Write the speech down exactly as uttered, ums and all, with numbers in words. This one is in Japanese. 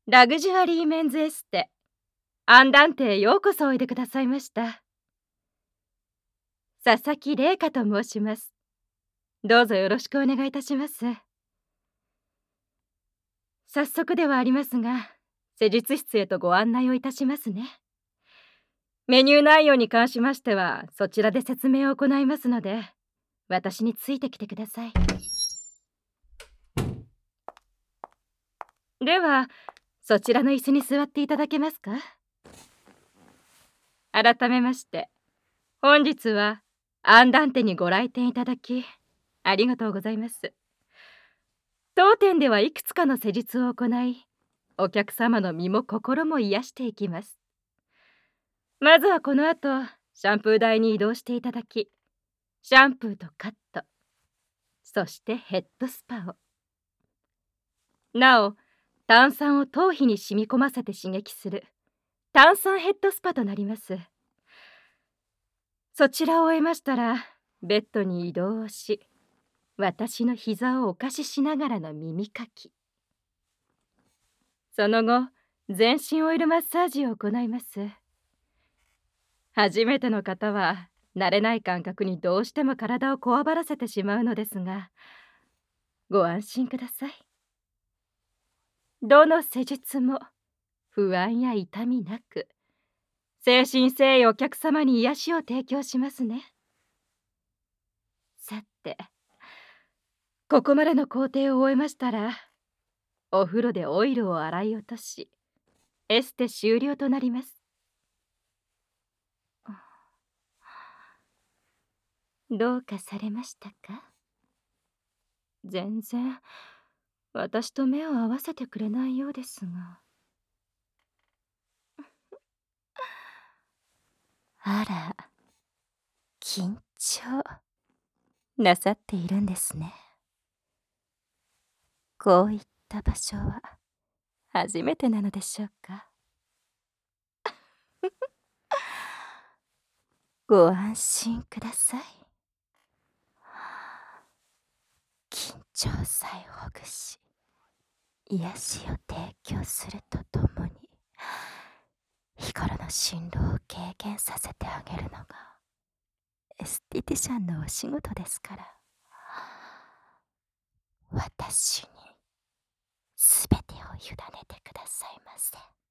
ラグジュアリーメンズエステアンダンテへようこそおいでくださいました。佐々木玲香と申します。どうぞよろしくお願いいたします。早速ではありますが、施術室へとご案内をいたしますね。メニュー内容に関しましてはそちらで説明を行いますので、私についてきてください。ではそちらの椅子に座っていただけますか。改めまして本日はアンダンテにご来店いただきありがとうございます。当店ではいくつかの施術を行い、お客様の身も心も癒していきます。まずはこの後シャンプー台に移動していただき、シャンプーとカット、そしてヘッドスパを、なお炭酸を頭皮に染み込ませて刺激する炭酸ヘッドスパとなります。そちらを終えましたらベッドに移動をし、私の膝をお貸ししながらの耳かき、その後全身オイルマッサージを行います。初めての方は慣れない感覚にどうしても体をこわばらせてしまうのですが、ご安心ください。どの施術も不安や痛みなく、誠心誠意お客様に癒しを提供しますね。さて、ここまでの工程を終えましたら、お風呂でオイルを洗い落とし、エステ終了となります。どうかされましたか。全然私と目を合わせてくれないようですが。あら、緊張なさっているんですね。こういった場所は初めてなのでしょうか。ご安心ください。緊張さえほぐし、癒しを提供するとともに、日頃の辛労を軽減させてあげるのがエステティシャンのお仕事ですから、私にすべてを委ねてくださいませ。